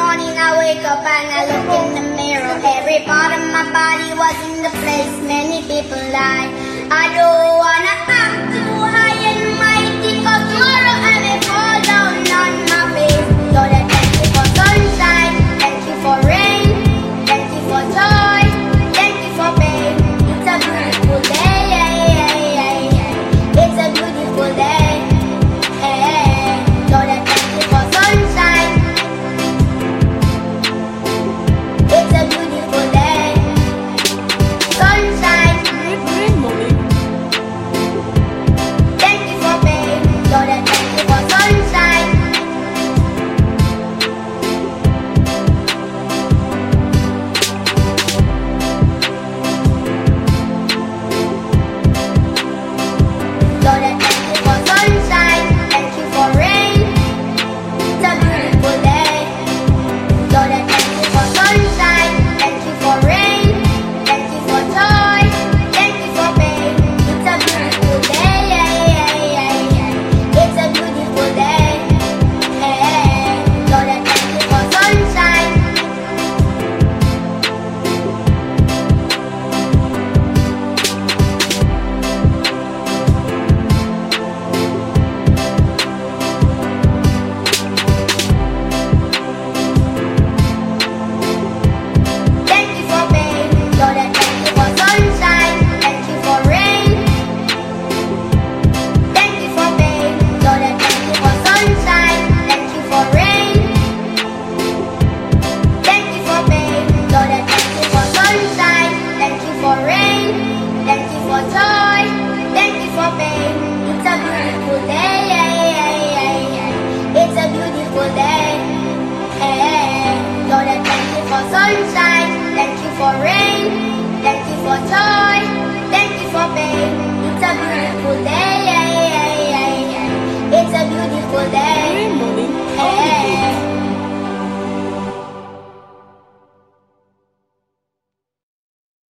morning I wake up and I look in the mirror. Every part of my body was in the place many people lie. I don't wanna act too high and mighty, 'cause tomorrow